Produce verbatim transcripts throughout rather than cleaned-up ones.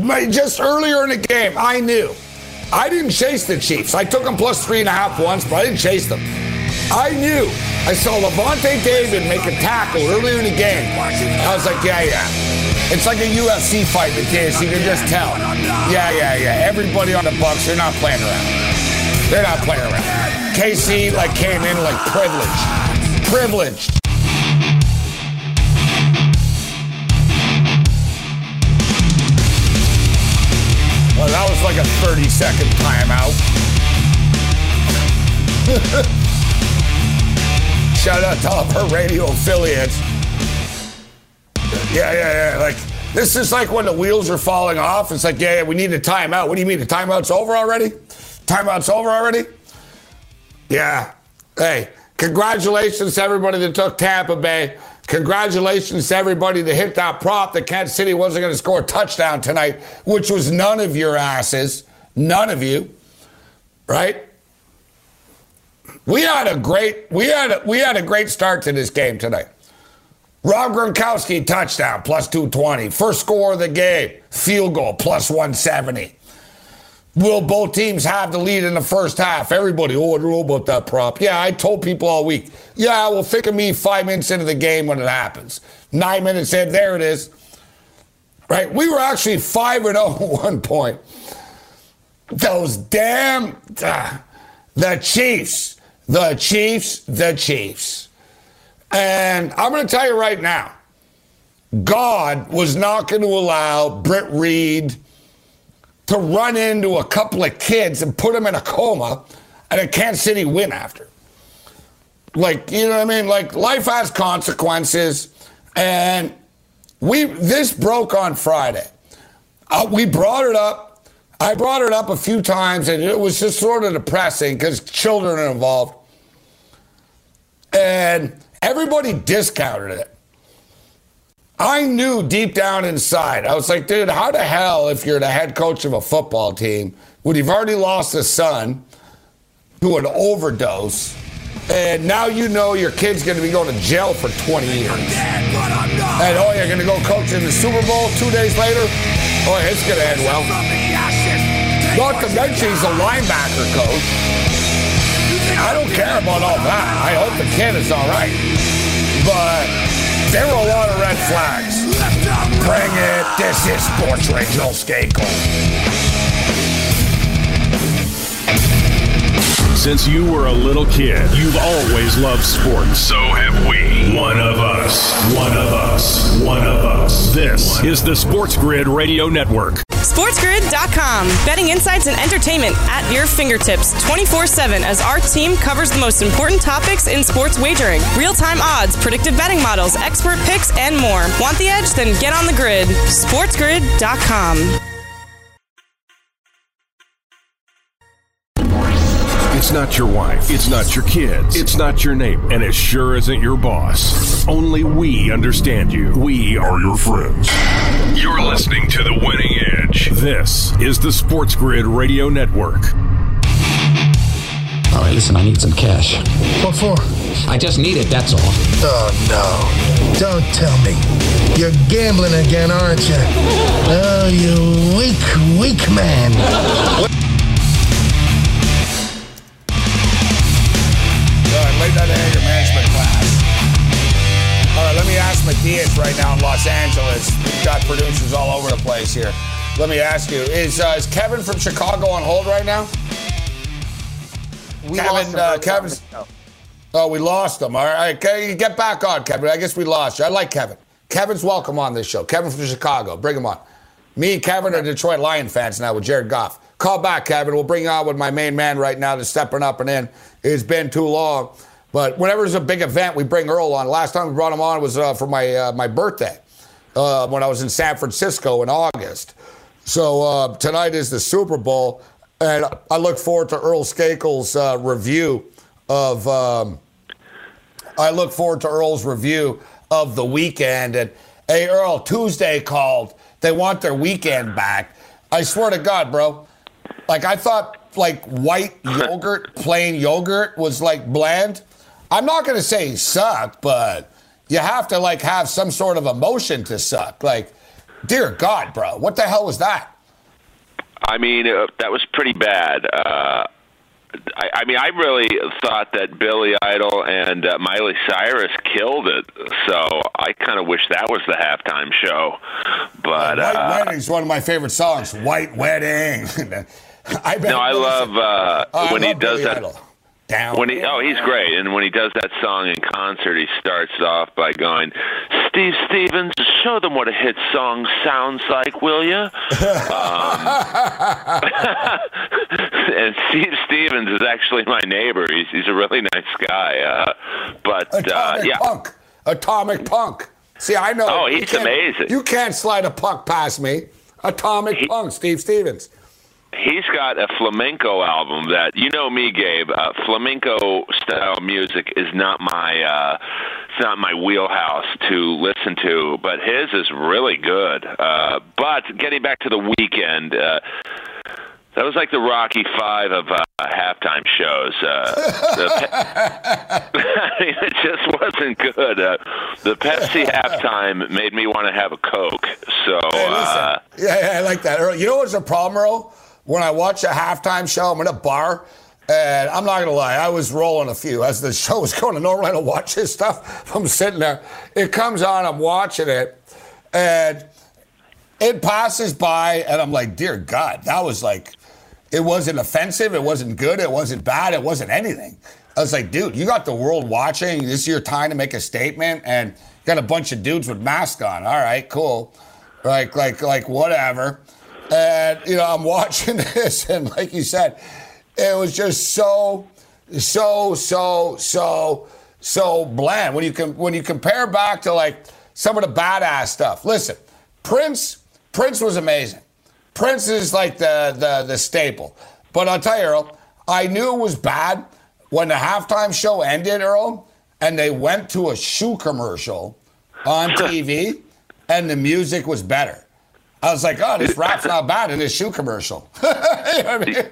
just earlier in the game, I knew. I didn't chase the Chiefs. I took them plus three and a half once, but I didn't chase them. I knew. I saw Levante David make a tackle earlier in the game. I was like, yeah, yeah. It's like a U F C fight in the case. You can just tell. Yeah, yeah, yeah. Everybody on the Bucs, they're not playing around. They're not playing around. K C like came in like privileged. Privileged. Well, that was like a thirty-second timeout. Shout out to all of our radio affiliates. Yeah, yeah, yeah. Like, this is like when the wheels are falling off. It's like, yeah, yeah, we need a timeout. What do you mean? The timeout's over already? Timeout's over already? Yeah. Hey, congratulations to everybody that took Tampa Bay. Congratulations to everybody that hit that prop that Kansas City wasn't going to score a touchdown tonight, which was none of your asses. None of you. Right? We had a great we had a, we had a great start to this game tonight. Rob Gronkowski touchdown plus two twenty. First score of the game, field goal plus one seventy. Will both teams have the lead in the first half? Everybody, oh, I don't know about that prop. Yeah, I told people all week. Yeah, well, think of me five minutes into the game when it happens. Nine minutes in, there it is. Right? We were actually five and oh at one point. Those damn, uh, the Chiefs, the Chiefs, the Chiefs. And I'm going to tell you right now, God was not going to allow Britt Reed to run into a couple of kids and put them in a coma and a Kansas City win after. Like, you know what I mean? Like, life has consequences. And we this broke on Friday. Uh, we brought it up. I brought it up a few times, and it was just sort of depressing because children are involved. And everybody discounted it. I knew deep down inside, I was like, dude, how the hell, if you're the head coach of a football team, when you've already lost a son to an overdose, and now you know your kid's going to be going to jail for twenty years. And, oh, you're going to go coach in the Super Bowl two days later? Oh, it's going to end well. Not to mention he's a linebacker coach. I don't care about all that. I hope the kid is all right. But there were a lot of red flags. Bring it. This is Sports Radio Skakel. Since you were a little kid, you've always loved sports. So have we. One of us. One of us. One of us. This is the Sports Grid Radio Network. SportsGrid dot com. Betting insights and entertainment at your fingertips twenty-four seven as our team covers the most important topics in sports wagering. Real-time odds, predictive betting models, expert picks, and more. Want the edge? Then get on the grid. SportsGrid dot com. It's not your wife. It's not your kids. It's not your neighbor. And it sure isn't your boss. Only we understand you. We are your friends. You're listening to The Winning Edge. This is the Sports Grid Radio Network. All right, listen, I need some cash. What for? I just need it, that's all. Oh, no. Don't tell me. You're gambling again, aren't you? Oh, you weak, weak man. Late night anger management class. All right, let me ask Matthias right now in Los Angeles. We've got producers all over the place here. Let me ask you, is uh, is Kevin from Chicago on hold right now? We Kevin, uh, Kevin's. Oh, we lost him. All right, okay, get back on, Kevin. I guess we lost you. I like Kevin. Kevin's welcome on this show. Kevin from Chicago, bring him on. Me and Kevin are Detroit Lion fans now with Jared Goff. Call back, Kevin. We'll bring you on with my main man right now that's stepping up and in. It's been too long. But whenever there's a big event, we bring Earl on. Last time we brought him on was uh, for my uh, my birthday uh, when I was in San Francisco in August. So uh, tonight is the Super Bowl, and I look forward to Earl Skakel's uh, review of. Um, I look forward to Earl's review of the weekend. And hey, Earl, Tuesday called. They want their weekend back. I swear to God, bro. Like I thought, like white yogurt, plain yogurt was like bland. I'm not going to say he sucked, but you have to, like, have some sort of emotion to suck. Like, dear God, bro, what the hell was that? I mean, uh, that was pretty bad. Uh, I, I mean, I really thought that Billy Idol and uh, Miley Cyrus killed it, so I kind of wish that was the halftime show. But White uh, Wedding is one of my favorite songs. White Wedding. I no, I love uh, oh, when I he love does Billy that. Idol. Down When he, oh, he's great. And when he does that song in concert, he starts off by going, Steve Stevens, show them what a hit song sounds like, will you? um, and Steve Stevens is actually my neighbor. He's, he's a really nice guy. Uh, but, Atomic uh, yeah. Punk. Atomic Punk. See, I know. Oh, you he's can't- amazing. You can't slide a punk past me. Atomic He- Punk, Steve Stevens. He's got a flamenco album that, you know me, Gabe, uh, flamenco style music is not my uh, it's not my wheelhouse to listen to, but his is really good. Uh, but getting back to the weekend, uh, that was like the Rocky Five of uh, halftime shows. Uh, the pe- I mean, it just wasn't good. Uh, the Pepsi halftime made me want to have a Coke. So, Hey, listen. uh, yeah, yeah, I like that. Earl, you know what's the problem, Earl? When I watch a halftime show, I'm in a bar, and I'm not going to lie, I was rolling a few. As the show was going, normally I don't watch this stuff. I'm sitting there. It comes on, I'm watching it, and it passes by, and I'm like, dear God, that was like, it wasn't offensive, it wasn't good, it wasn't bad, it wasn't anything. I was like, dude, you got the world watching. This is your time to make a statement, and you got a bunch of dudes with masks on. All right, cool. Like, like, like, whatever. And, you know, I'm watching this, and like you said, it was just so, so, so, so, so bland. When you com- when you compare back to, like, some of the badass stuff. Listen, Prince, Prince was amazing. Prince is like the, the, the staple. But I'll tell you, Earl, I knew it was bad when the halftime show ended, Earl, and they went to a shoe commercial on T V, and the music was better. I was like, oh, this rap's not bad in this shoe commercial. You know what I mean?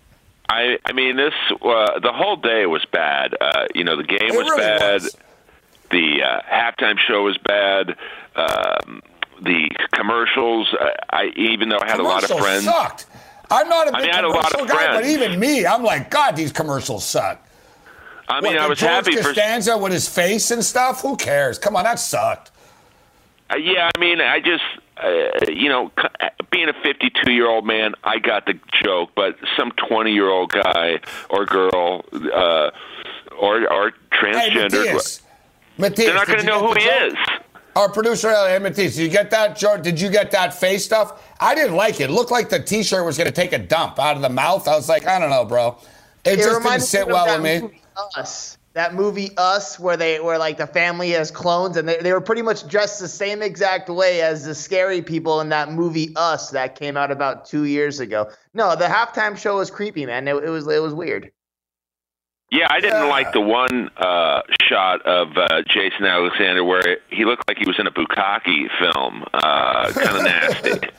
I, I mean, this uh, the whole day was bad. Uh, you know, the game It was really bad. was. The uh, halftime show was bad. Um, the commercials. Uh, I even though I had a lot of Commercials friends. sucked. I'm not a I big mean, I had a lot commercial of guy, but friends. even me, I'm like, God, these commercials suck. I mean, What, I the was George happy for. Costanza with his face and stuff. Who cares? Come on, that sucked. Uh, yeah, I mean, I just, uh, you know, c- being a fifty-two-year-old man, I got the joke, but some twenty-year-old guy or girl uh, or or Hey, transgender, Matthias. Matthias, they're not did going to you know get who the he joke? is. Our producer, hey, Matthias, did you get that, George? Did you get that face stuff? I didn't like it. It looked like the T-shirt was going to take a dump out of the mouth. I was like, I don't know, bro. It, It just didn't reminded sit me of well that with me. movie Us. That movie Us, where they where like the family has clones, and they, they were pretty much dressed the same exact way as the scary people in that movie Us that came out about two years ago. No, the halftime show was creepy, man. It, it was it was weird. Yeah, I didn't Yeah. like the one uh, shot of uh, Jason Alexander where he looked like he was in a Bukkake film. Uh, kind of nasty.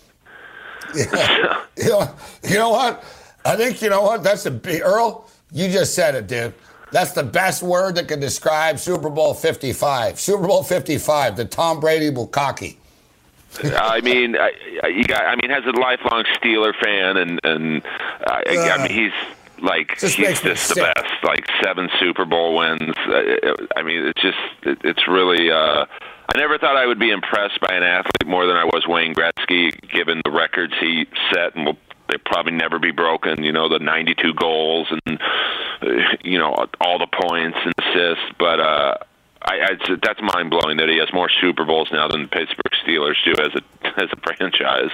Yeah. you, know, you know what? I think, you know what? That's the big, Earl, you just said it, dude. That's the best word that can describe Super Bowl fifty-five. Super Bowl fifty-five, the Tom Brady Bukkake. I mean, I, I- you got. I mean, as a lifelong Steeler fan, and and uh, I, I mean, he's like Just he's makes me just the sick. best. Like seven Super Bowl wins. Uh, I mean, it's just it, it's really. Uh, I never thought I would be impressed by an athlete more than I was Wayne Gretzky, given the records he set, and will they probably never be broken. You know, the ninety-two goals and uh, you know all the points and assists, but. uh I, I, that's mind blowing that he has more Super Bowls now than the Pittsburgh Steelers do as a as a franchise.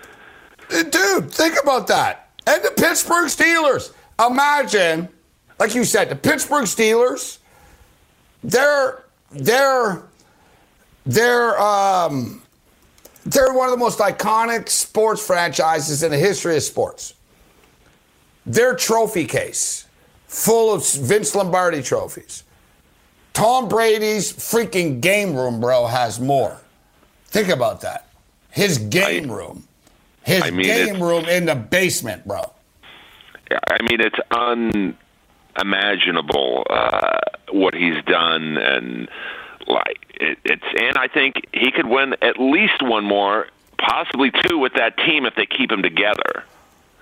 Dude, think about that. And the Pittsburgh Steelers. Imagine, like you said, the Pittsburgh Steelers, they're they're they're um they're one of the most iconic sports franchises in the history of sports. Their trophy case, full of Vince Lombardi trophies. Tom Brady's freaking game room, bro, has more. Think about that. His game I- room. His I mean, game it's- room in the basement, bro. I mean, it's unimaginable uh, what he's done, and like it, it's. And I think he could win at least one more, possibly two, with that team if they keep him together.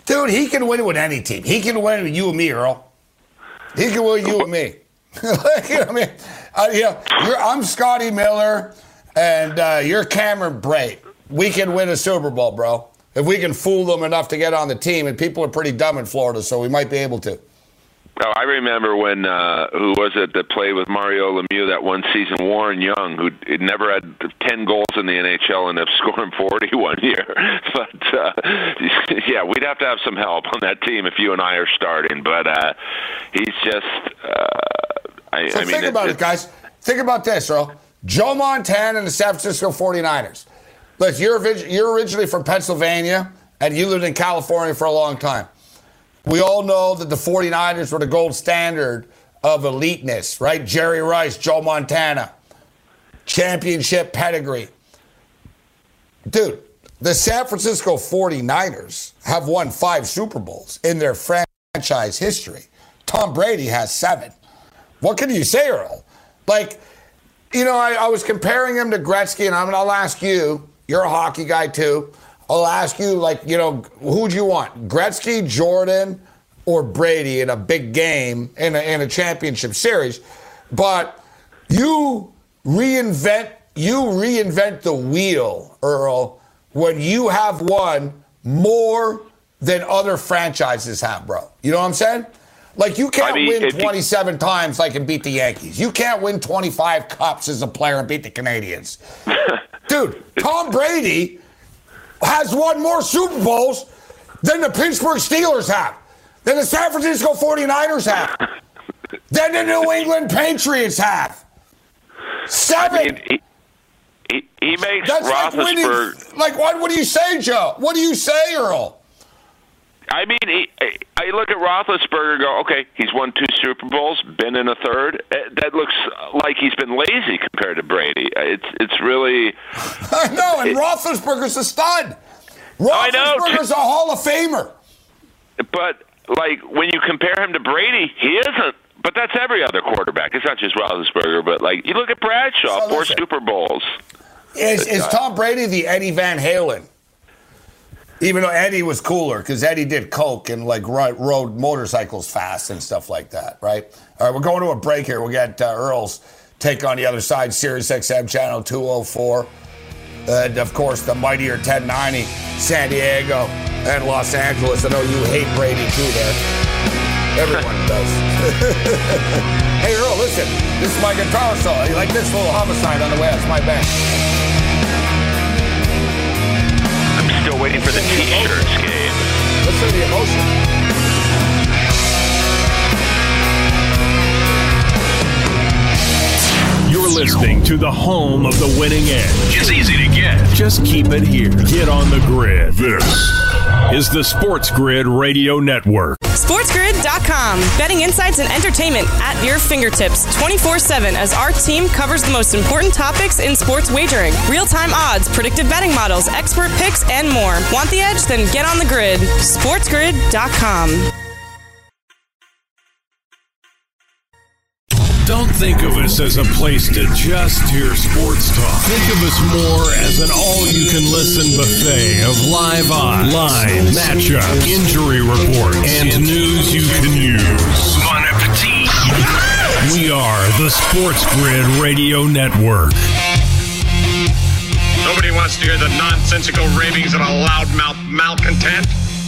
Dude, he can win with any team. He can win with you and me, Earl. He can win with you and me. You know what I mean? Uh, yeah, you're, I'm Scotty Miller, and uh, you're Cameron Brate. We can win a Super Bowl, bro. If we can fool them enough to get on the team, and people are pretty dumb in Florida, so we might be able to. Oh, I remember when, uh, who was it that played with Mario Lemieux that one season, Warren Young, who never had ten goals in the N H L and ended up scoring forty one year. But, uh, yeah, we'd have to have some help on that team if you and I are starting. But uh, he's just, uh, I, so I mean. think about it, it, guys. Think about this, Earl. Joe Montana and the San Francisco forty-niners. Look, you're, you're originally from Pennsylvania, and you lived in California for a long time. We all know that the forty-niners were the gold standard of eliteness, right? Jerry Rice, Joe Montana, championship pedigree. Dude, the San Francisco forty-niners have won five Super Bowls in their franchise history. Tom Brady has seven. What can you say, Earl? Like, you know, I, I was comparing him to Gretzky, and I'm, I'll ask you, you're a hockey guy too. I'll ask you, like, you know, who'd you want? Gretzky, Jordan, or Brady in a big game in a, in a championship series? But you reinvent, you reinvent the wheel, Earl, when you have won more than other franchises have, bro. You know what I'm saying? Like, you can't I mean, win twenty-seven you... times like and beat the Yankees. You can't win twenty-five cups as a player and beat the Canadians. Dude, Tom Brady has won more Super Bowls than the Pittsburgh Steelers have, than the San Francisco forty-niners have, than the New England Patriots have. Seven. I mean, he, he, he makes That's Roethlisberger... Like, winning, like what, what do you say, Joe? What do you say, Earl? I mean, he, I look at Roethlisberger and go, okay, he's won two Super Bowls, been in a third. That looks like he's been lazy compared to Brady. It's it's really... I know, and it, Roethlisberger's a stud. Roethlisberger's a Hall of Famer. But, like, when you compare him to Brady, he isn't. But that's every other quarterback. It's not just Roethlisberger, but, like, you look at Bradshaw, so four Super Bowls. Is, is Tom Brady the Eddie Van Halen? Even though Eddie was cooler, because Eddie did coke and like rode motorcycles fast and stuff like that, right? All right, we're going to a break here. We'll get uh, Earl's take on the other side, Sirius X M channel two oh four. And, of course, the mightier ten ninety, San Diego and Los Angeles. I know you hate Brady, too, there. Everyone does. Hey, Earl, listen. This is my guitar solo. You like this little homicide on the way? That's my band. Still waiting for the T-shirts, Gabe. Listen to the emotion. You're listening to the home of the winning edge. It's easy to get. Just keep it here. Get on the grid. This is the Sports Grid Radio Network. sports grid dot com. Betting insights and entertainment at your fingertips twenty-four seven as our team covers the most important topics in sports wagering. Real-time odds, predictive betting models, expert picks, and more. Want the edge? Then get on the grid. sports grid dot com. Don't think of us as a place to just hear sports talk. Think of us more as an all-you-can-listen buffet of live odds, line, matchup, injury report, and news you can use. Bon appetit! We are the Sports Grid Radio Network. Nobody wants to hear the nonsensical ravings of a loudmouth malcontent.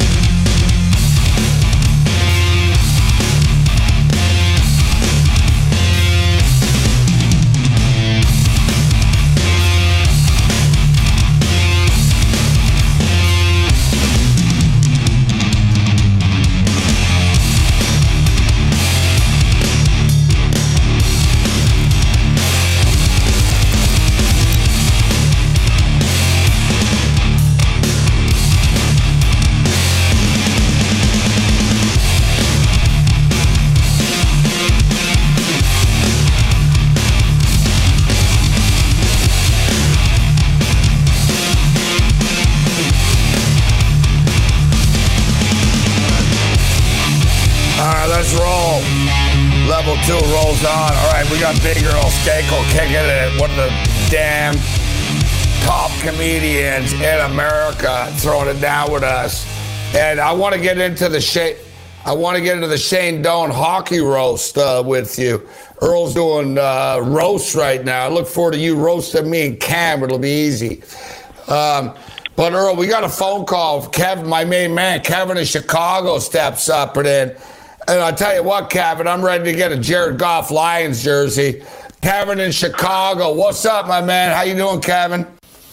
Two rolls on. All right, we got Big Earl Skakel kicking it. One of the damn top comedians in America throwing it down with us. And I want to get into the Shane, I want to get into the Shane Doan hockey roast uh, with you. Earl's doing uh, roast right now. I look forward to you roasting me and Cam. It'll be easy. Um, but Earl, we got a phone call. Kevin, my main man, Kevin in Chicago, steps up and in. And I'll tell you what, Kevin, I'm ready to get a Jared Goff Lions jersey. Kevin in Chicago, what's up, my man? How you doing, Kevin?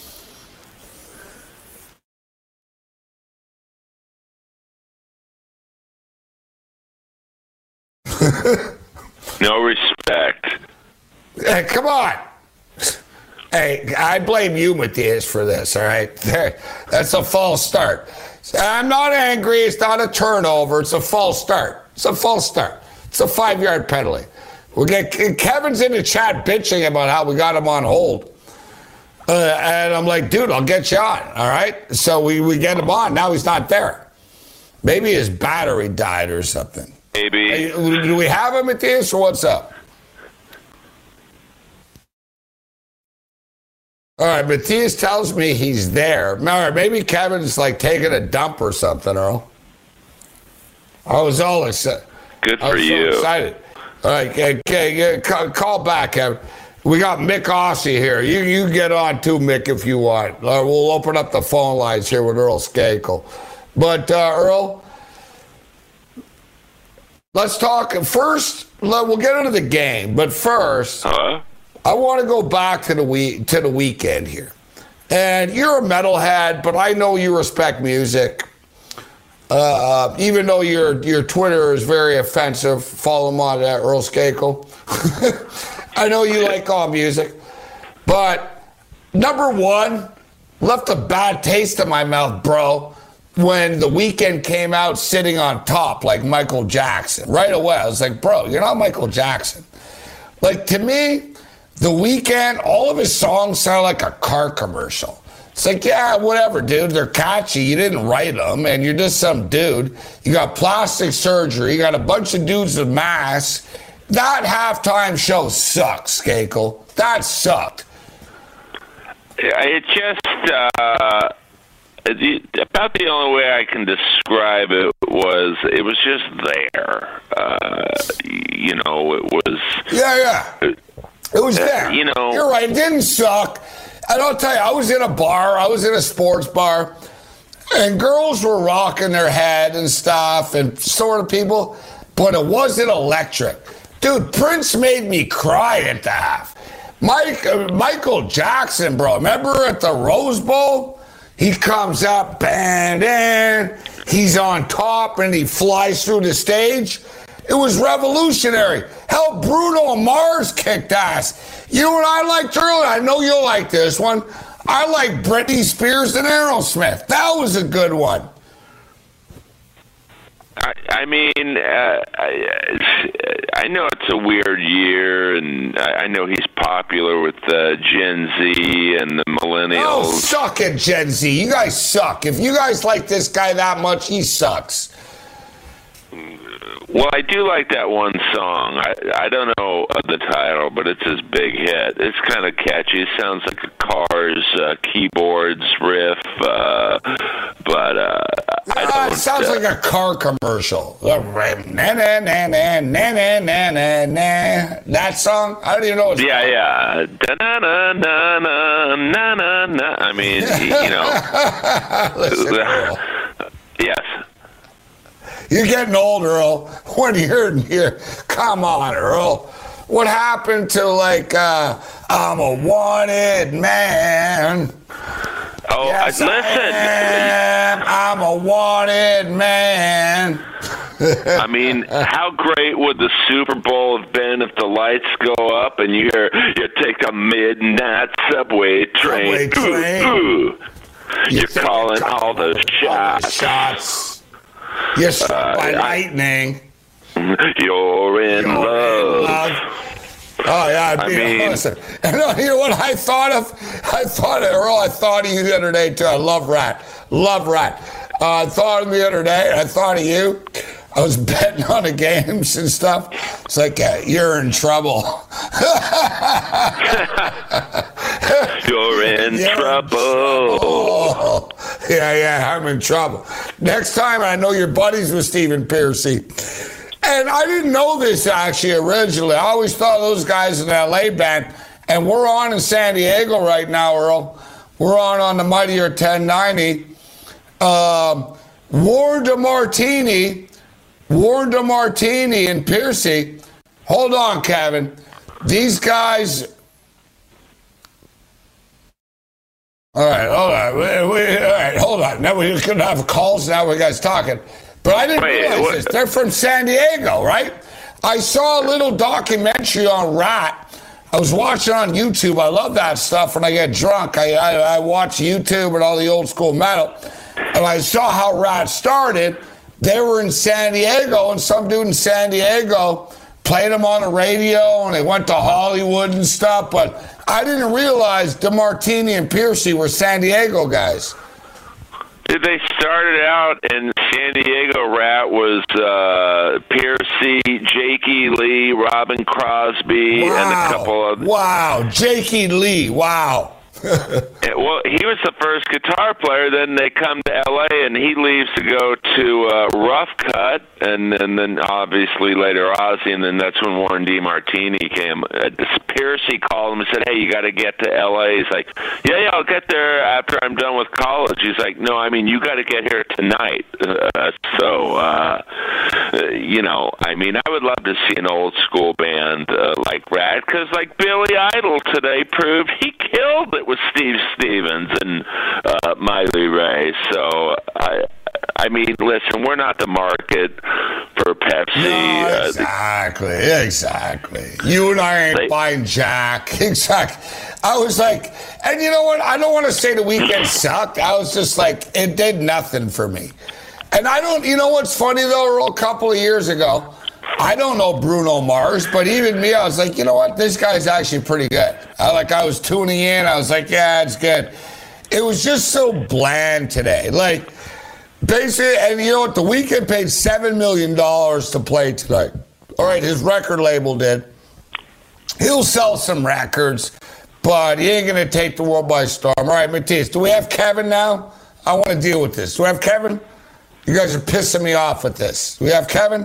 No respect. Hey, come on. Hey, I blame you, Matthias, for this, all right? That's a false start. I'm not angry. It's not a turnover. It's a false start. It's a false start. It's a five-yard penalty. We get Kevin's in the chat bitching about how we got him on hold. Uh, and I'm like, dude, I'll get you on, all right? So we, we get him on. Now he's not there. Maybe his battery died or something. Maybe. Hey, do we have him, Matthias, or what's up? All right, Matthias tells me he's there. All right, maybe Kevin's like taking a dump or something, Earl. I was all excited. Good for I was you. So excited. All right, okay, okay, call back, Kevin. We got Mick Aussie here. You you get on too, Mick, if you want. Uh, we'll open up the phone lines here with Earl Skakel. But, uh, Earl, let's talk. First, we'll get into the game. But first, Huh? I want to go back to the week to the weekend here. And you're a metalhead, but I know you respect music. Uh, even though your your Twitter is very offensive, follow him on that, Earl Skakel. I know you like all music, but number one, left a bad taste in my mouth, bro, when The Weeknd came out sitting on top like Michael Jackson. Right away, I was like, bro, you're not Michael Jackson. Like, to me, The Weeknd, all of his songs sound like a car commercial. It's like, yeah, whatever, dude. They're catchy. You didn't write them, and you're just some dude. You got plastic surgery. You got a bunch of dudes with masks. That halftime show sucks, Skakel. That sucked. It just, uh, about the only way I can describe it was, it was just there. Uh, you know, it was... Yeah, yeah. It was there. Uh, you know... You're right. It didn't suck. And I'll tell you, I was in a bar. I was in a sports bar. And girls were rocking their head and stuff, and sort of people. But it wasn't electric. Dude, Prince made me cry at the half. Mike, uh, Michael Jackson, bro. Remember at the Rose Bowl? He comes up, and then he's on top, and he flies through the stage. It was revolutionary. Hell, Bruno Mars kicked ass. You know what I liked earlier? I know you'll like this one. I like Britney Spears and Aerosmith. That was a good one. I, I mean, uh, I, I know it's a weird year, and I, I know he's popular with uh, Gen Z and the millennials. Oh, suck it, Gen Z. You guys suck. If you guys like this guy that much, he sucks. Well, I do like that one song. I I don't know the title, but it's his big hit. It's kind of catchy. It sounds like a Cars uh, keyboards riff, uh, but uh, I don't. Uh, it sounds uh, like a car commercial. Na na na na na na na na na. That song? I don't even know. What it's yeah, called. yeah. Da na na na na na na. I mean, you know. Listen, yes. You're getting old, Earl. When you're here, come on, Earl. What happened to, like, uh, I'm a wanted man? Oh, yes, listen. I am. I'm a wanted man. I mean, how great would the Super Bowl have been if the lights go up and you hear, you take a midnight subway train. Subway train. Ooh, ooh. You You're calling all those shots. All the shots. You're struck uh, by lightning. You're in, You're love. in love. Oh, yeah. I mean, listen. And you know what I thought of? I thought of, Earl, I thought of you the other day, too. I love Rat. Love Rat. Uh, I thought of him the other day. I thought of you. I was betting on the games and stuff. It's like, uh, you're in trouble. You're in you're trouble. In trouble. yeah, yeah, I'm in trouble. Next time, I know you're buddies with Stephen Pearcy. And I didn't know this, actually, originally. I always thought those guys in the L A band. And we're on in San Diego right now, Earl. We're on on the Mightier ten ninety. Um, Warren DeMartini, Warren DeMartini and Pearcy. Hold on, Kevin. These guys... All right, hold on. We, we, all right, hold on. Now we're going to have calls now. We guys talking. But I didn't Wait, realize what? this. They're from San Diego, right? I saw a little documentary on Rat. I was watching on YouTube. I love that stuff. When I get drunk, I, I, I watch YouTube and all the old school metal. And I saw how Rat started. They were in San Diego, and some dude in San Diego played them on the radio, and they went to Hollywood and stuff. But I didn't realize DeMartini and Pearcy were San Diego guys. They started out in San Diego. Rat was uh, Pearcy, Jakey Lee, Robin Crosby, Wow. and a couple of... Wow, Jakey Lee, wow. Well, he was the first guitar player. Then they come to L A, and he leaves to go to uh, Rough Cut, and, and then obviously later Ozzy, and then that's when Warren DeMartini came. Uh, Pearcy called him and said, "Hey, you got to get to L A" He's like, "Yeah, yeah, I'll get there after I'm done with college." He's like, "No, I mean, you got to get here tonight." Uh, so, uh, you know, I mean, I would love to see an old school band uh, like Rat, because like Billy Idol today proved, he killed it with Steve Stevens and uh, Miley Ray. So, I I mean, listen, we're not the market for Pepsi. No, exactly, uh, exactly. You and I ain't they, buying Jack. Exactly. I was like, and you know what? I don't want to say the weekend sucked. I was just like, it did nothing for me. And I don't, you know what's funny though, Earl, a couple of years ago, I don't know Bruno Mars, but even me, I was like, you know what? This guy's actually pretty good. I like, I was tuning in. I was like, yeah, it's good. It was just so bland today. Like, basically, and you know what? The Weeknd paid seven million dollars to play tonight. All right, his record label did. He'll sell some records, but he ain't going to take the world by storm. All right, Matthias, do we have Kevin now? I want to deal with this. Do we have Kevin? You guys are pissing me off with this. Do we have Kevin?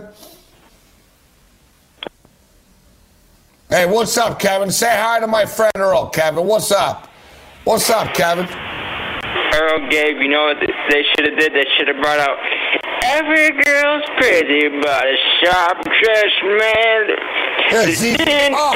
Hey, what's up, Kevin? Say hi to my friend Earl, Kevin. What's up? What's up, Kevin? Earl, Gabe, you know what they should have did? They should have brought out every girl's crazy about a sharp-dressed man. Yeah, see, oh.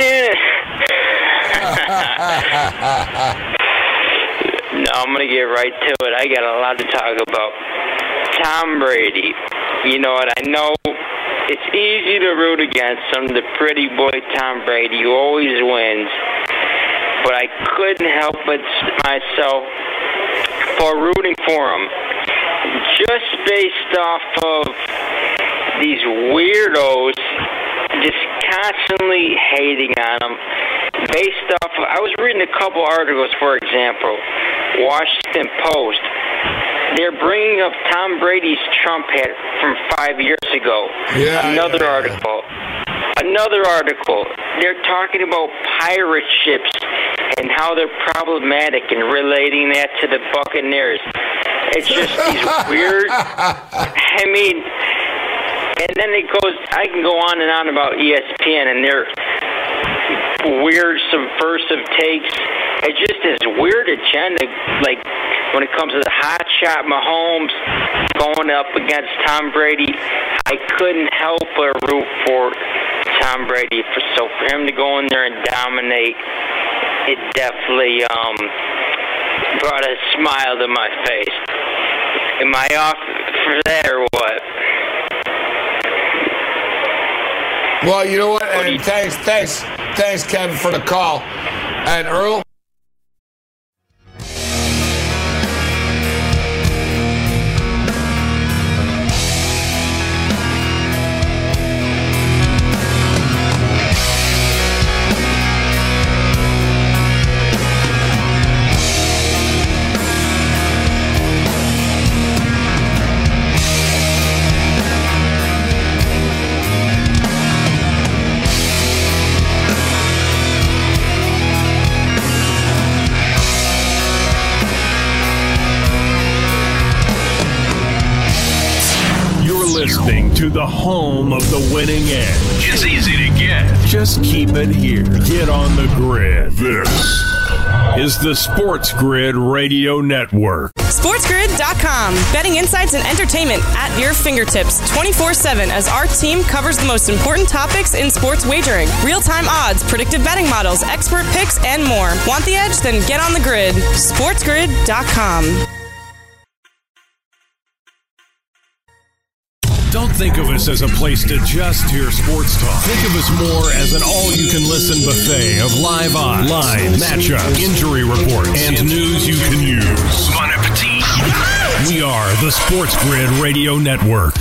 No, I'm going to get right to it. I got a lot to talk about. Tom Brady. You know what? I know it's easy to root against him, the pretty boy Tom Brady, who always wins. But I couldn't help but myself for rooting for him, just based off of these weirdos just constantly hating on him. Based off of, I was reading a couple articles, for example, Washington Post. They're bringing up Tom Brady's Trump hat from five years ago. Yeah, Another yeah, article. Another article. They're talking about pirate ships and how they're problematic and relating that to the Buccaneers. It's just these weird... I mean... And then it goes... I can go on and on about E S P N and their weird subversive takes. It's just this weird agenda, like when it comes to the hot shot Mahomes going up against Tom Brady. I couldn't help but root for Tom Brady. For, so for him to go in there and dominate, it definitely um, brought a smile to my face. Am I off for that or what? Well, you know what? And thanks, thanks, thanks, Kevin, for the call. And Earl? listening to the home of the winning edge. It's easy to get. Just keep it here. Get on the grid. This is the Sports Grid Radio Network. sports grid dot com. Betting insights and entertainment at your fingertips twenty-four seven as our team covers the most important topics in sports wagering. Real-time odds, predictive betting models, expert picks, and more. Want the edge? Then get on the grid. sports grid dot com. Don't think of us as a place to just hear sports talk. Think of us more as an all-you-can-listen buffet of live odds, lines, matchups, injury reports, and news you can use. Bon appetit! We are the Sports Grid Radio Network.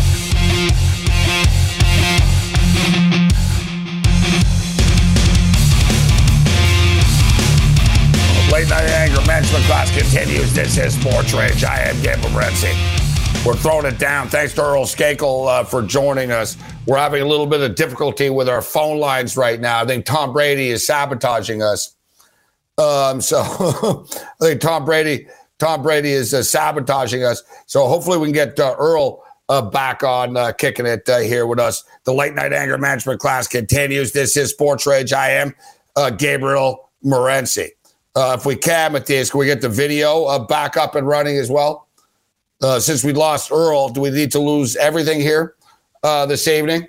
Late Night Anger Management Class continues. This is Sports Rage. I am Gabe Morency. We're throwing it down. Thanks to Earl Skakel uh, for joining us. We're having a little bit of difficulty with our phone lines right now. I think Tom Brady is sabotaging us. Um, so I think Tom Brady, Tom Brady is uh, sabotaging us. So hopefully we can get uh, Earl uh, back on uh, kicking it uh, here with us. The Late Night Anger Management Class continues. This is Sports Rage. I am uh, Gabriel Morency. Uh, if we can, Matthias, can we get the video uh, back up and running as well? Uh, since we lost Earl, do we need to lose everything here uh, this evening?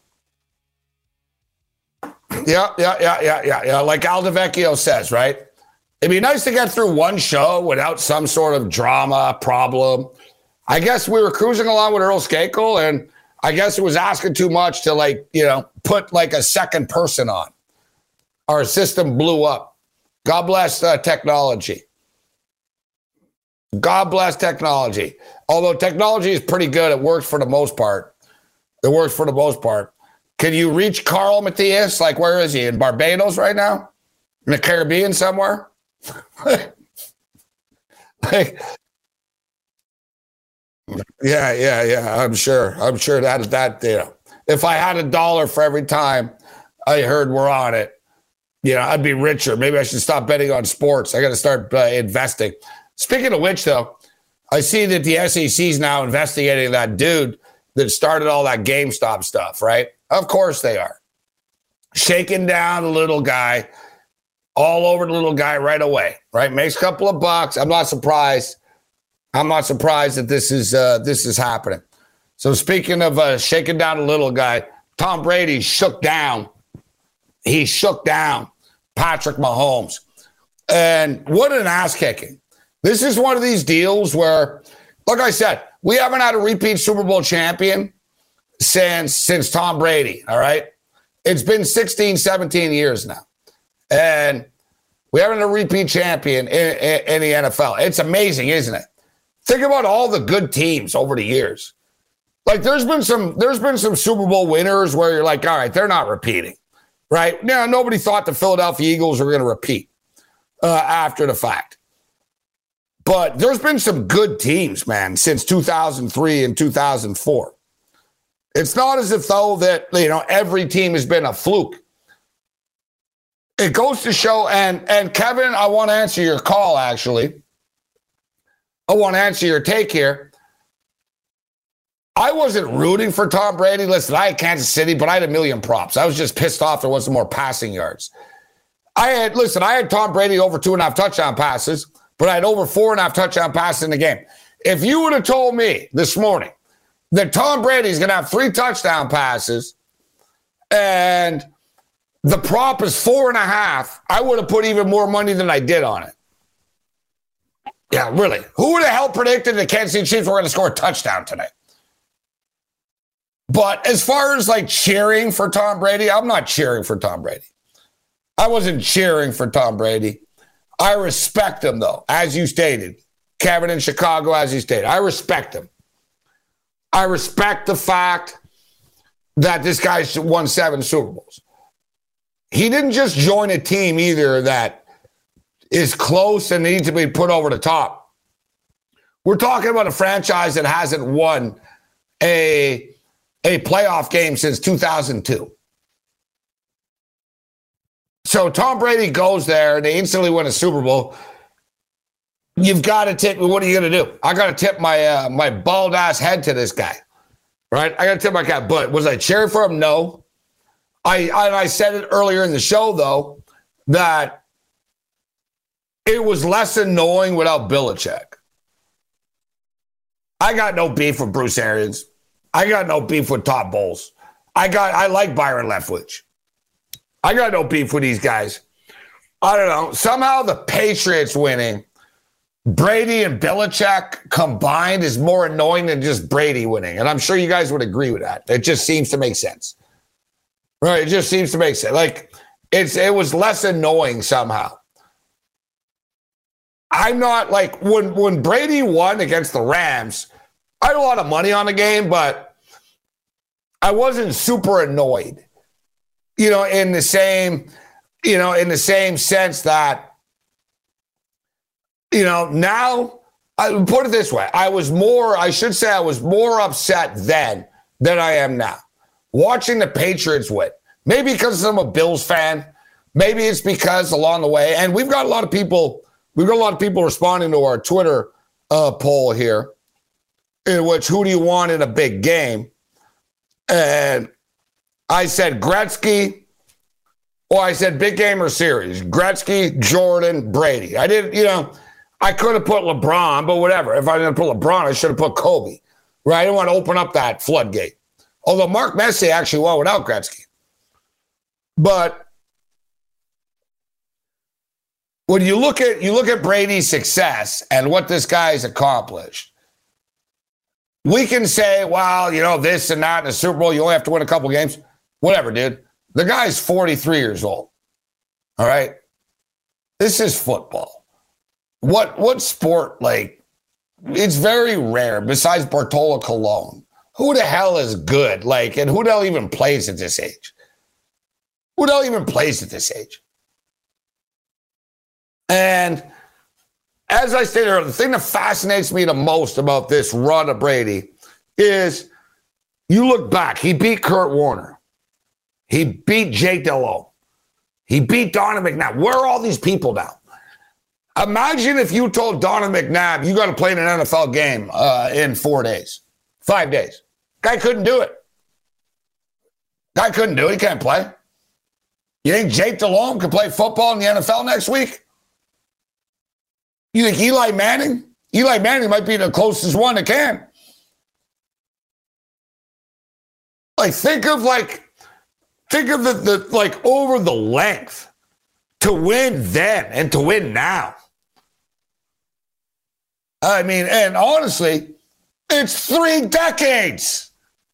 Yeah, yeah, yeah, yeah, yeah, yeah. Like Aldavecchio says, right? It'd be nice to get through one show without some sort of drama problem. I guess we were cruising along with Earl Skakel, and I guess it was asking too much to, like, you know, put like a second person on. Our system blew up. God bless uh, technology. God bless technology. Although technology is pretty good, it works for the most part. It works for the most part. Can you reach Carl Matthias? Like, where is he? In Barbados right now? In the Caribbean somewhere? like, yeah, yeah, yeah. I'm sure. I'm sure that that you know, if I had a dollar for every time I heard we're on it, you know, I'd be richer. Maybe I should stop betting on sports. I got to start uh, investing. Speaking of which, though, I see that the S E C is now investigating that dude that started all that GameStop stuff, right? Of course they are. Shaking down the little guy, all over the little guy right away, right? Makes a couple of bucks. I'm not surprised. I'm not surprised that this is uh, this is happening. So speaking of uh, shaking down a little guy, Tom Brady shook down. He shook down Patrick Mahomes. And what an ass kicking. This is one of these deals where, like I said, we haven't had a repeat Super Bowl champion since since Tom Brady, all right? It's been sixteen, seventeen years now. And we haven't had a repeat champion in, in, in the N F L. It's amazing, isn't it? Think about all the good teams over the years. Like, there's been some there's been some Super Bowl winners where you're like, all right, they're not repeating, right? Now, nobody thought the Philadelphia Eagles were going to repeat uh, after the fact. But there's been some good teams, man, since two thousand three and two thousand four. It's not as if, though, that, you know, every team has been a fluke. It goes to show, and, and Kevin, I want to answer your call, actually. I want to answer your take here. I wasn't rooting for Tom Brady. Listen, I had Kansas City, but I had a million props. I was just pissed off there wasn't more passing yards. I had, listen, I had Tom Brady over two and a half touchdown passes, but I had over four and a half touchdown passes in the game. If you would have told me this morning that Tom Brady's going to have three touchdown passes and the prop is four and a half, I would have put even more money than I did on it. Yeah, really. Who the hell predicted the Kansas City Chiefs were going to score a touchdown tonight? But as far as like cheering for Tom Brady, I'm not cheering for Tom Brady. I wasn't cheering for Tom Brady. I respect him, though, as you stated. Kevin in Chicago, as you stated. I respect him. I respect the fact that this guy won seven Super Bowls. He didn't just join a team either that is close and needs to be put over the top. We're talking about a franchise that hasn't won a, a playoff game since two thousand two. So Tom Brady goes there and they instantly win a Super Bowl. You've got to tip. What are you going to do? I got to tip my uh, my bald ass head to this guy. Right? I got to tip my cap. But was I cheering for him? No. I, I I said it earlier in the show, though, that it was less annoying without Belichick. I got no beef with Bruce Arians. I got no beef with Todd Bowles. I got I like Byron Leftwich. I got no beef with these guys. I don't know. Somehow the Patriots winning, Brady and Belichick combined is more annoying than just Brady winning. And I'm sure you guys would agree with that. It just seems to make sense. Right? It just seems to make sense. Like, it's it was less annoying somehow. I'm not like, when, when Brady won against the Rams, I had a lot of money on the game, but I wasn't super annoyed. You know, in the same, you know, in the same sense that, you know, now, I put it this way. I was more, I should say I was more upset then than I am now. Watching the Patriots win. Maybe because I'm a Bills fan. Maybe it's because along the way, and we've got a lot of people, we've got a lot of people responding to our Twitter uh, poll here, in which, who do you want in a big game? And I said Gretzky, or I said big game or series. Gretzky, Jordan, Brady. I didn't, you know, I could have put LeBron, but whatever. If I didn't put LeBron, I should have put Kobe. Right? I didn't want to open up that floodgate. Although Mark Messier actually won without Gretzky. But when you look at you look at Brady's success and what this guy's accomplished, we can say, well, you know, this and that in the Super Bowl, you only have to win a couple games. Whatever, dude. The guy's forty-three years old. All right? This is football. What what sport, like, it's very rare, besides Bartolo Colon. Who the hell is good? Like, and who the hell even plays at this age? Who the hell even plays at this age? And as I stated earlier, the thing that fascinates me the most about this run of Brady is you look back. He beat Kurt Warner. He beat Jake Delhomme. He beat Donovan McNabb. Where are all these people now? Imagine if you told Donovan McNabb you got to play in an N F L game uh, in four days, five days. Guy couldn't do it. Guy couldn't do it. He can't play. You think Jake Delhomme can play football in the N F L next week? You think Eli Manning? Eli Manning might be the closest one that can. Like, think of like, think of the, the like over the length to win then and to win now. I mean, and honestly, it's three decades.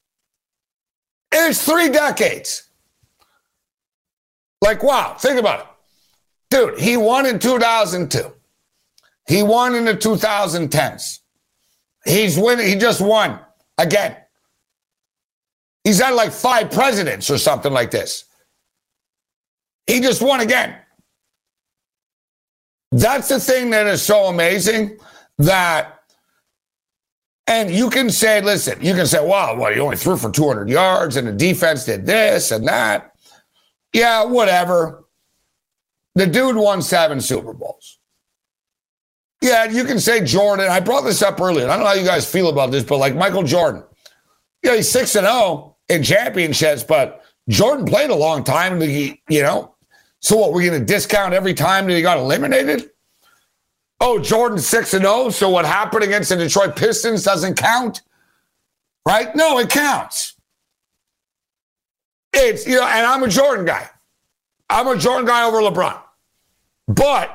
It's three decades. Like, wow, think about it. Dude, he won in two thousand two. He won in the twenty tens. He's winning. He just won again. He's had like five presidents or something like this. He just won again. That's the thing that is so amazing that, and you can say, listen, you can say, wow, well, he only threw for two hundred yards and the defense did this and that. Yeah, whatever. The dude won seven Super Bowls. Yeah, you can say Jordan. I brought this up earlier. I don't know how you guys feel about this, but like Michael Jordan. Yeah, he's six and oh in championships, but Jordan played a long time. And he, you know, so what, we're going to discount every time that he got eliminated? Oh, Jordan's six and oh, so what happened against the Detroit Pistons doesn't count? Right? No, it counts. It's, you know, and I'm a Jordan guy. I'm a Jordan guy over LeBron. But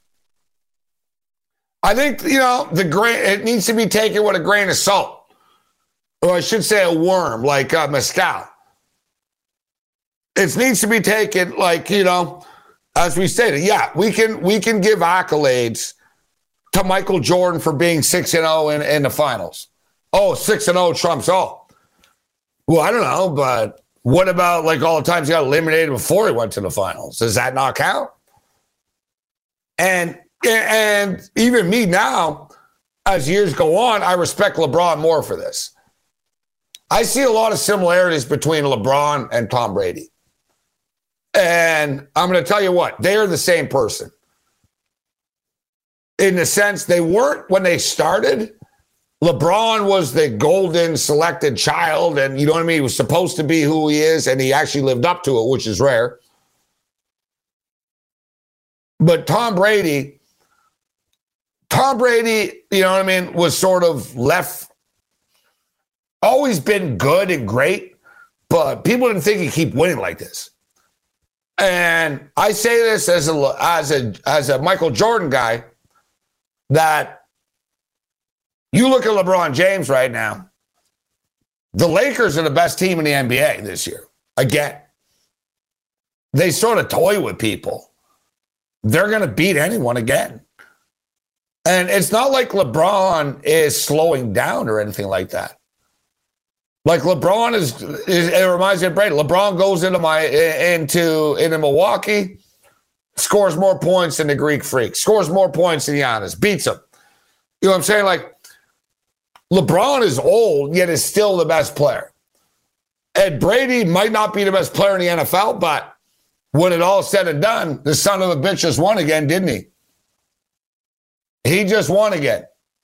I think, you know, the grain, it needs to be taken with a grain of salt. Or I should say a worm, like uh, mezcal. It needs to be taken like, you know, as we stated, yeah, we can we can give accolades to Michael Jordan for being six and oh in, in the finals. Oh, six and oh trumps all. Well, I don't know, but what about like all the times he got eliminated before he went to the finals? Does that not count? And and even me now, as years go on, I respect LeBron more for this. I see a lot of similarities between LeBron and Tom Brady. And I'm going to tell you what, they are the same person. In the sense they weren't when they started, LeBron was the golden selected child, and you know what I mean? He was supposed to be who he is, and he actually lived up to it, which is rare. But Tom Brady, Tom Brady, you know what I mean, was sort of left, always been good and great, but people didn't think he'd keep winning like this. And I say this as a as a as a Michael Jordan guy, that you look at LeBron James right now, the Lakers are the best team in the N B A this year. Again, they sort of toy with people. They're going to beat anyone again. And it's not like LeBron is slowing down or anything like that. Like LeBron is, is it reminds me of Brady. LeBron goes into my into into Milwaukee, scores more points than the Greek Freak, scores more points than Giannis, beats him. You know what I'm saying? Like, LeBron is old, yet is still the best player. And Brady might not be the best player in the N F L, but when it all said and done, the son of a bitch just won again, didn't he? He just won again.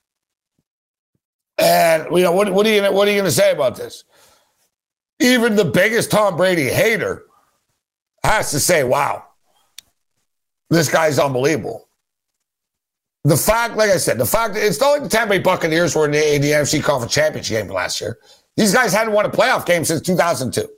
And you know, what, what are you what are you going to say about this? Even the biggest Tom Brady hater has to say, wow, this guy's unbelievable. The fact, like I said, the fact, it's not like the Tampa Bay Buccaneers were in the, in the N F C Conference Championship game last year. These guys hadn't won a playoff game since two thousand two.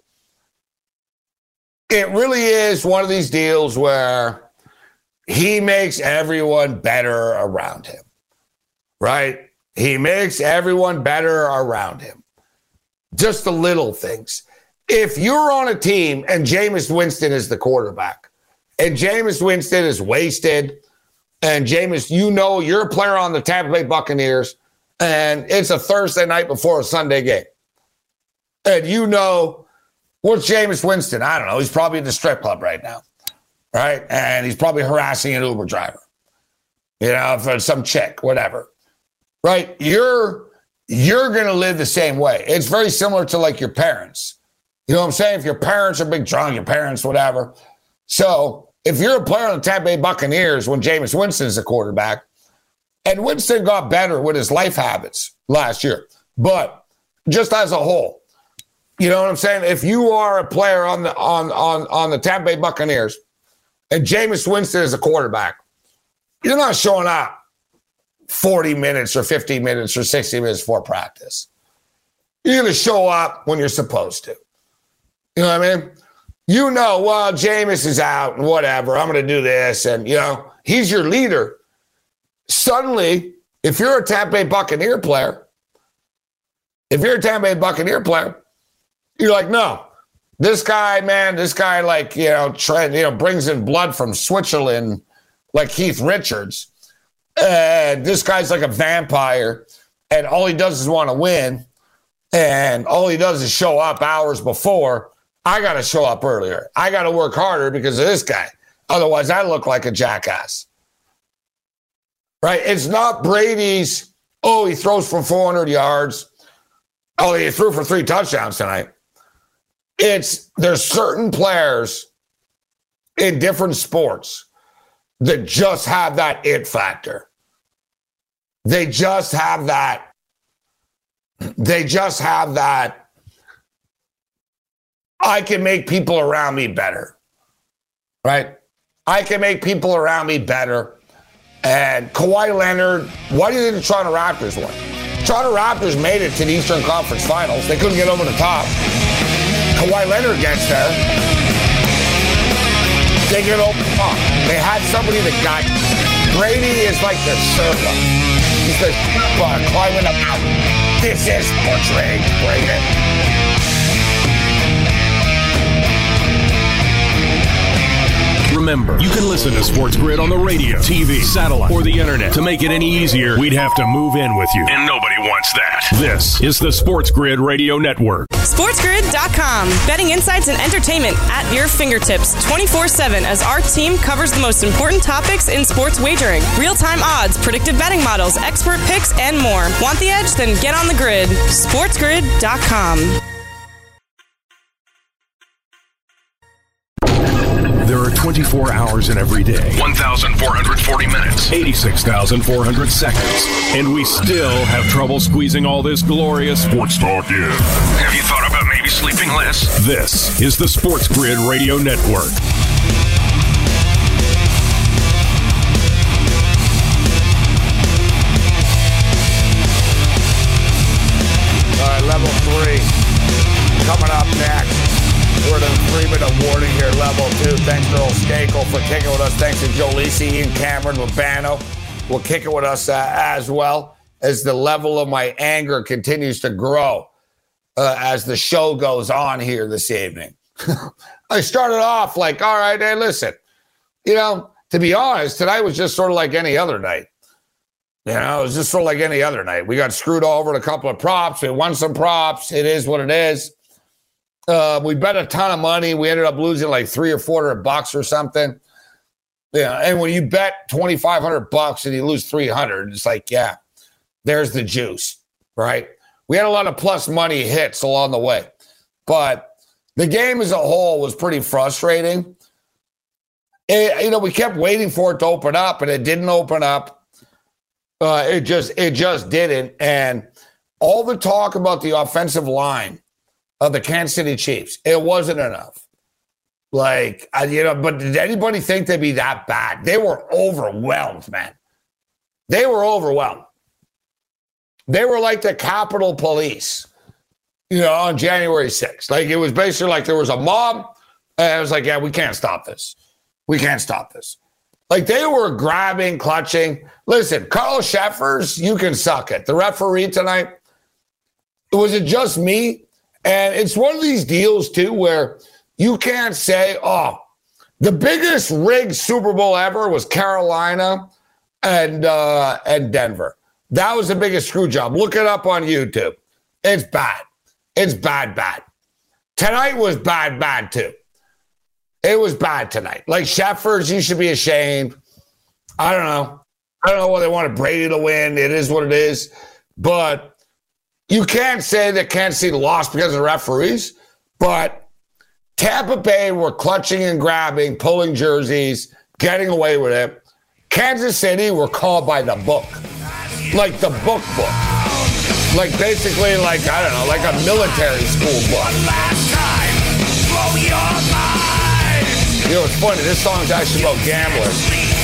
It really is one of these deals where he makes everyone better around him, right? He makes everyone better around him. Just the little things. If you're on a team and Jameis Winston is the quarterback, and Jameis Winston is wasted, and Jameis, you know you're a player on the Tampa Bay Buccaneers, and it's a Thursday night before a Sunday game. And you know, what's Jameis Winston? I don't know. He's probably in the strip club right now, right? And he's probably harassing an Uber driver, you know, for some chick, whatever, right? You're you're going to live the same way. It's very similar to like your parents. You know what I'm saying? If your parents are big drunk, your parents, whatever. So if you're a player on the Tampa Bay Buccaneers when Jameis Winston is the quarterback, and Winston got better with his life habits last year, but just as a whole, you know what I'm saying? If you are a player on the on on on the Tampa Bay Buccaneers and Jameis Winston is a quarterback, you're not showing up forty minutes or fifteen minutes or sixty minutes before practice. You're going to show up when you're supposed to. You know what I mean? You know, well, Jameis is out and whatever. I'm going to do this. And, you know, he's your leader. Suddenly, if you're a Tampa Bay Buccaneer player, if you're a Tampa Bay Buccaneer player, you're like, no, this guy, man, this guy, like, you know, Trent, you know, brings in blood from Switzerland like Keith Richards. And this guy's like a vampire. And all he does is want to win. And all he does is show up hours before. I got to show up earlier. I got to work harder because of this guy. Otherwise, I look like a jackass. Right? It's not Brady's, oh, he throws for four hundred yards. Oh, he threw for three touchdowns tonight. It's there's certain players in different sports that just have that it factor. They just have that. They just have that. I can make people around me better, right? I can make people around me better. And Kawhi Leonard, why do you think the Toronto Raptors won? Toronto Raptors made it to the Eastern Conference Finals. They couldn't get over the top. Kawhi Leonard gets there. They get over the top. They had somebody that got. Brady is like the surfer. He's the uh, climbing up. This is portrayed Brady. Remember, you can listen to Sports Grid on the radio, T V, satellite, or the internet. To make it any easier, we'd have to move in with you. And nobody wants that. This is the Sports Grid Radio Network. sports grid dot com. Betting insights and entertainment at your fingertips twenty-four seven as our team covers the most important topics in sports wagering. Real-time odds, predictive betting models, expert picks, and more. Want the edge? Then get on the grid. sports grid dot com. There are twenty-four hours in every day. one thousand four hundred forty minutes. eighty-six thousand four hundred seconds. And we still have trouble squeezing all this glorious sports talk in. Have you thought about maybe sleeping less? This is the Sports Grid Radio Network. All right, level three coming up next. We're at a three-minute warning here, level two. Thanks to Earl Skakel for kicking with us. Thanks to Joe Lisi, Ian Cameron, Labano. Will kick it with us uh, as well as the level of my anger continues to grow uh, as the show goes on here this evening. I started off like, all right, hey, listen, you know, to be honest, tonight was just sort of like any other night. You know, it was just sort of like any other night. We got screwed over at a couple of props. We won some props. It is what it is. Uh, we bet a ton of money. We ended up losing like three or four hundred bucks or something. Yeah, and when you bet twenty-five hundred bucks and you lose three hundred, it's like, yeah, there's the juice, right? We had a lot of plus money hits along the way, but the game as a whole was pretty frustrating. It, you know, we kept waiting for it to open up, and it didn't open up. Uh, it just, it just didn't. And all the talk about the offensive line of the Kansas City Chiefs, it wasn't enough. Like, I, you know, but did anybody think they'd be that bad? They were overwhelmed, man. They were overwhelmed. They were like the Capitol Police, you know, on January sixth. Like, it was basically like there was a mob, and it was like, yeah, we can't stop this. We can't stop this. Like, they were grabbing, clutching. Listen, Carl Sheffers, you can suck it. The referee tonight, was it just me? And it's one of these deals, too, where you can't say, oh, the biggest rigged Super Bowl ever was Carolina and uh, and Denver. That was the biggest screw job. Look it up on YouTube. It's bad. It's bad, bad. Tonight was bad, bad, too. It was bad tonight. Like, Sheffers, you should be ashamed. I don't know. I don't know why they wanted Brady to win. It is what it is. But you can't say that Kansas City lost because of the referees. But Tampa Bay were clutching and grabbing, pulling jerseys, getting away with it. Kansas City were called by the book. Like the book book. Like basically like, I don't know, like a military school book. You know, it's funny. This song's actually about gamblers.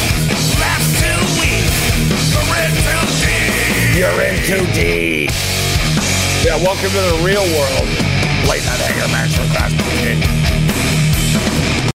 You're in too deep. Yeah, welcome to the real world. Late night anger match for fast food.